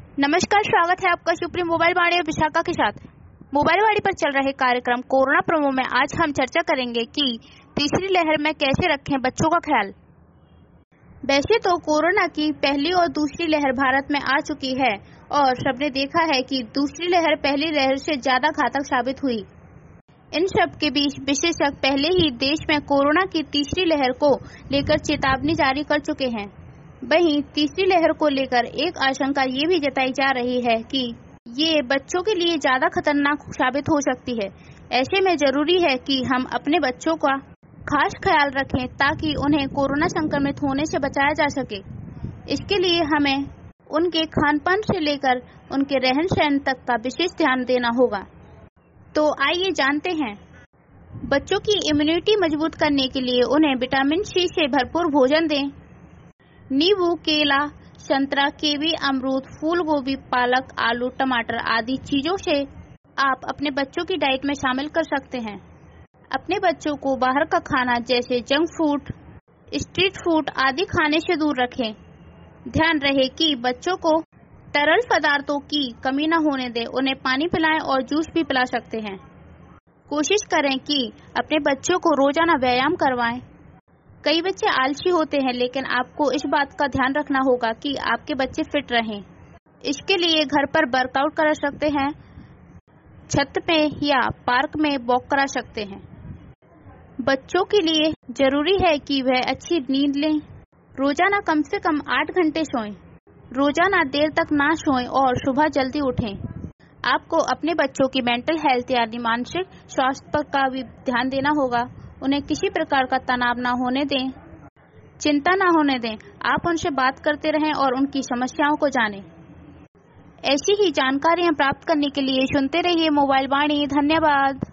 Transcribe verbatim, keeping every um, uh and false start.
नमस्कार, स्वागत है आपका सुप्रीम मोबाइल वाणी और विशाखा के साथ। मोबाइल वाणी पर चल रहे कार्यक्रम कोरोना प्रोमो में आज हम चर्चा करेंगे कि तीसरी लहर में कैसे रखें बच्चों का ख्याल। वैसे तो कोरोना की पहली और दूसरी लहर भारत में आ चुकी है और सबने देखा है कि दूसरी लहर पहली लहर से ज्यादा घातक साबित हुई। इन सब के बीच विशेषज्ञ पहले ही देश में कोरोना की तीसरी लहर को लेकर चेतावनी जारी कर चुके हैं। वहीं तीसरी लहर को लेकर एक आशंका ये भी जताई जा रही है कि ये बच्चों के लिए ज्यादा खतरनाक साबित हो सकती है। ऐसे में जरूरी है कि हम अपने बच्चों का खास ख्याल रखें ताकि उन्हें कोरोना संक्रमित होने से बचाया जा सके। इसके लिए हमें उनके खान पान से लेकर उनके रहन सहन तक का विशेष ध्यान देना होगा। तो आइए जानते हैं। बच्चों की इम्यूनिटी मजबूत करने के लिए उन्हें विटामिन सी से भरपूर भोजन दें। नींबू, केला, संतरा, कीवी, अमरूद, फूल गोभी, पालक, आलू, टमाटर आदि चीजों से आप अपने बच्चों की डाइट में शामिल कर सकते हैं। अपने बच्चों को बाहर का खाना जैसे जंक फूड, स्ट्रीट फूड आदि खाने से दूर रखें। ध्यान रहे कि बच्चों को तरल पदार्थों की कमी न होने दें। उन्हें पानी पिलाएं और जूस भी पिला सकते हैं। कोशिश करें कि अपने बच्चों को रोजाना व्यायाम करवाएं। कई बच्चे आलसी होते हैं, लेकिन आपको इस बात का ध्यान रखना होगा कि आपके बच्चे फिट रहें। इसके लिए घर पर वर्कआउट करा सकते हैं, छत पे या पार्क में वॉक करा सकते हैं। बच्चों के लिए जरूरी है कि वह अच्छी नींद लें। रोजाना कम से कम आठ घंटे सोएं। रोजाना देर तक ना सोएं और सुबह जल्दी उठें। आपको अपने बच्चों की मेंटल हेल्थ यानी मानसिक स्वास्थ्य पर का भी ध्यान देना होगा। उन्हें किसी प्रकार का तनाव ना होने दें, चिंता ना होने दें। आप उनसे बात करते रहें और उनकी समस्याओं को जानें। ऐसी ही जानकारियां प्राप्त करने के लिए सुनते रहिए मोबाइल वाणी। धन्यवाद।